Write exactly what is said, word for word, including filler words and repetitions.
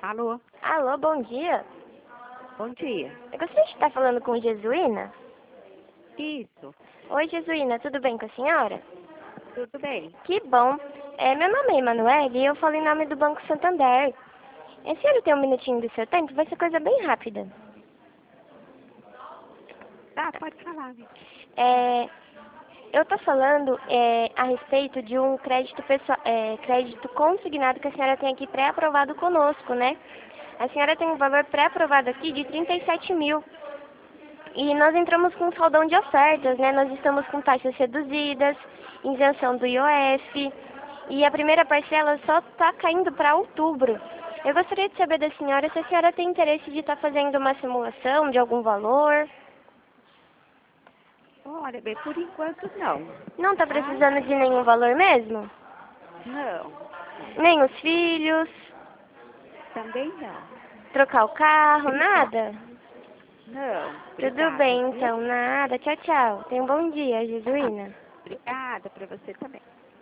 Alô, Alô, bom dia. bom dia. Eu gostaria de estar falando com Jesuína. Isso, Oi, Jesuína, tudo bem com a senhora? tudo bem. Que bom. É, meu nome é Emanuele e eu falo em nome do Banco Santander. A senhora tem um minutinho do seu tempo? Vai ser coisa bem rápida. Tá, pode falar. É, eu estou falando é, a respeito de um crédito, pessoal, é, crédito consignado que a senhora tem aqui pré-aprovado conosco, né? A senhora tem um valor pré-aprovado aqui de trinta e sete mil. E nós entramos com um saldão de ofertas, né? Nós estamos com taxas reduzidas, isenção do I O F, e a primeira parcela só está caindo para outubro. Eu gostaria de saber da senhora se a senhora tem interesse de estar fazendo uma simulação de algum valor. Olha, bem, por enquanto não. Não está Mas, precisando de nenhum valor mesmo? não, Nem os filhos, também não. trocar o carro, Obrigada. nada? Não, Tudo obrigada, bem viu? então, nada. Tchau, tchau. Tenha um bom dia, Tá. Jesuína. Obrigada para você também.